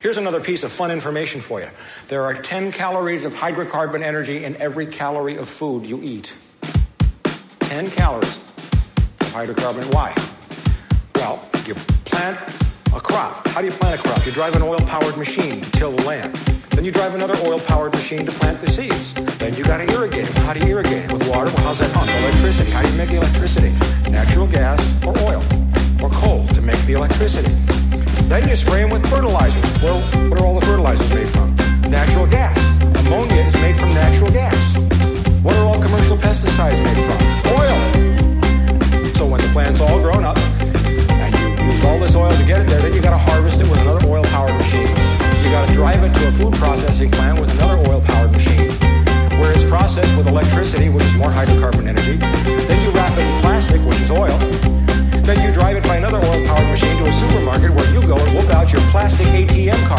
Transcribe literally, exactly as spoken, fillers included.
Here's another piece of fun information for you. There are ten calories of hydrocarbon energy in every calorie of food you eat. ten calories of hydrocarbon. Why? Well, you plant a crop. How do you plant a crop? You drive an oil-powered machine to till the land. Then you drive another oil-powered machine to plant the seeds. Then you got to irrigate it. How do you irrigate it? With water? Well, how's that pump? Electricity. How do you make the electricity? Natural gas or oil or coal to make the electricity. Then you spray them with fertilizers. Well, what are all the fertilizers made from? Natural gas. Ammonia is made from natural gas. What are all commercial pesticides made from? Oil. So when the plant's all grown up, and you use all this oil to get it there, then you got to harvest it with another oil-powered machine. You got to drive it to a food processing plant with another oil-powered machine, where it's processed with electricity, which is more hydrocarbon energy. Then you wrap it in plastic, which is oil. Then you drive it by another oil-powered machine to a supermarket where you go and whoop out your plastic A T M card.